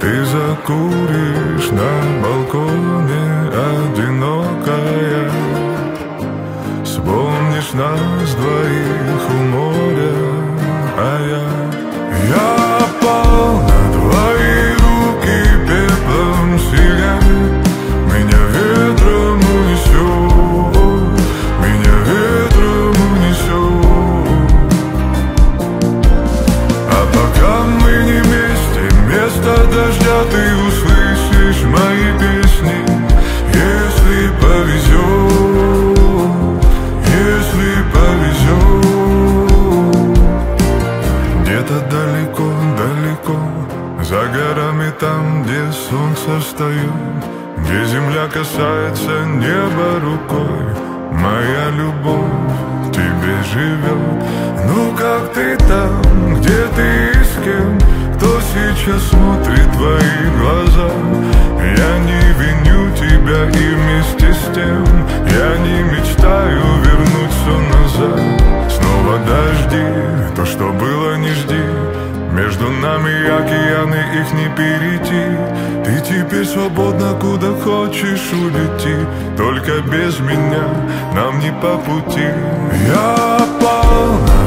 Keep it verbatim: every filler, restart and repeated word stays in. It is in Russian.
Ты закуришь на балконе, одинокая. Вспомнишь нас двоих у моря, а я Я пал на твои руки, пеплом сигарет. Меня ветром унесет, меня ветром унесет. А пока мы не вместе, вместо дождя ты услышишь мои песни. Если повезет, если повезет. Где-то далеко, далеко, за горами там, где солнце встает, где земля касается неба рукой, моя любовь в тебе живет. Ну как ты там, где ты и с кем, кто сейчас смотрит твои глаза? Я не виню тебя и вместе с тем я не мечтаю вернуть все назад. Снова дожди, то, что было, не жди. Между нами океаны, их не перейти. Ты теперь свободна, куда хочешь улети. Только без меня нам не по пути. Я пал на